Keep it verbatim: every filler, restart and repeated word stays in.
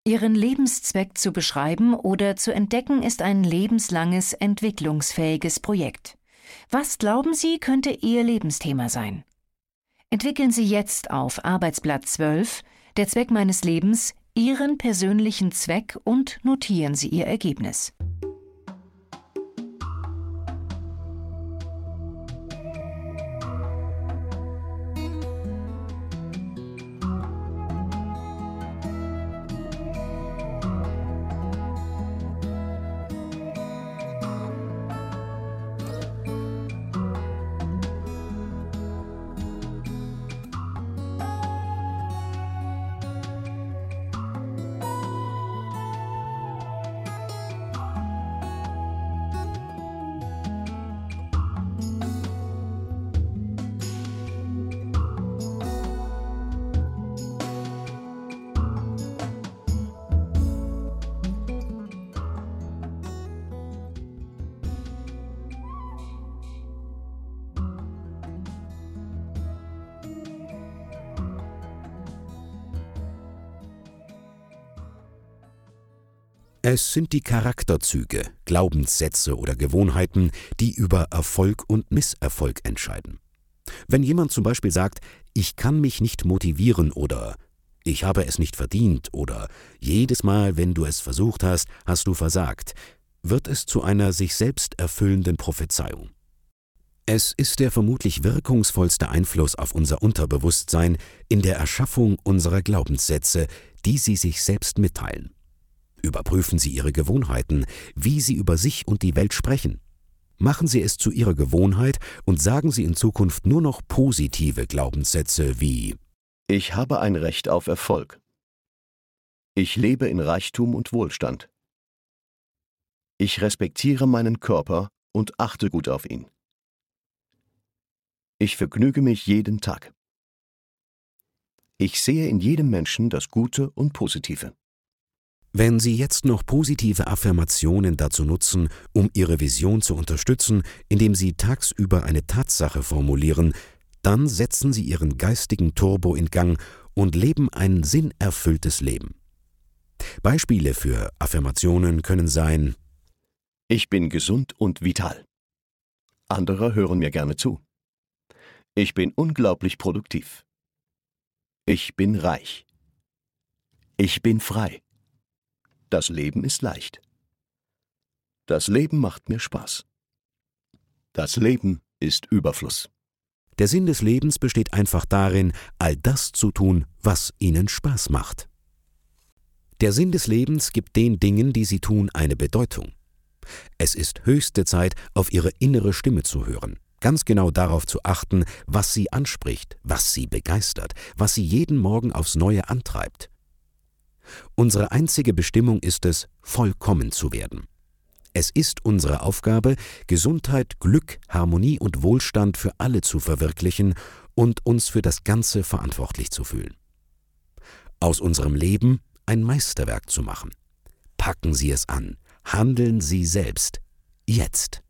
Ihren Lebenszweck zu beschreiben oder zu entdecken ist ein lebenslanges, entwicklungsfähiges Projekt. Was glauben Sie, könnte Ihr Lebensthema sein? Entwickeln Sie jetzt auf Arbeitsblatt zwölf, der Zweck meines Lebens, Ihren persönlichen Zweck und notieren Sie Ihr Ergebnis. Es sind die Charakterzüge, Glaubenssätze oder Gewohnheiten, die über Erfolg und Misserfolg entscheiden. Wenn jemand zum Beispiel sagt, ich kann mich nicht motivieren oder ich habe es nicht verdient oder jedes Mal, wenn du es versucht hast, hast du versagt, wird es zu einer sich selbst erfüllenden Prophezeiung. Es ist der vermutlich wirkungsvollste Einfluss auf unser Unterbewusstsein in der Erschaffung unserer Glaubenssätze, die sie sich selbst mitteilen. Überprüfen Sie Ihre Gewohnheiten, wie Sie über sich und die Welt sprechen. Machen Sie es zu Ihrer Gewohnheit und sagen Sie in Zukunft nur noch positive Glaubenssätze wie: Ich habe ein Recht auf Erfolg. Ich lebe in Reichtum und Wohlstand. Ich respektiere meinen Körper und achte gut auf ihn. Ich vergnüge mich jeden Tag. Ich sehe in jedem Menschen das Gute und Positive. Wenn Sie jetzt noch positive Affirmationen dazu nutzen, um Ihre Vision zu unterstützen, indem Sie tagsüber eine Tatsache formulieren, dann setzen Sie Ihren geistigen Turbo in Gang und leben ein sinnerfülltes Leben. Beispiele für Affirmationen können sein: Ich bin gesund und vital. Andere hören mir gerne zu. Ich bin unglaublich produktiv. Ich bin reich. Ich bin frei. Das Leben ist leicht. Das Leben macht mir Spaß. Das Leben ist Überfluss. Der Sinn des Lebens besteht einfach darin, all das zu tun, was Ihnen Spaß macht. Der Sinn des Lebens gibt den Dingen, die Sie tun, eine Bedeutung. Es ist höchste Zeit, auf Ihre innere Stimme zu hören, ganz genau darauf zu achten, was Sie anspricht, was Sie begeistert, was Sie jeden Morgen aufs Neue antreibt. Unsere einzige Bestimmung ist es, vollkommen zu werden. Es ist unsere Aufgabe, Gesundheit, Glück, Harmonie und Wohlstand für alle zu verwirklichen und uns für das Ganze verantwortlich zu fühlen. Aus unserem Leben ein Meisterwerk zu machen. Packen Sie es an, handeln Sie selbst, jetzt.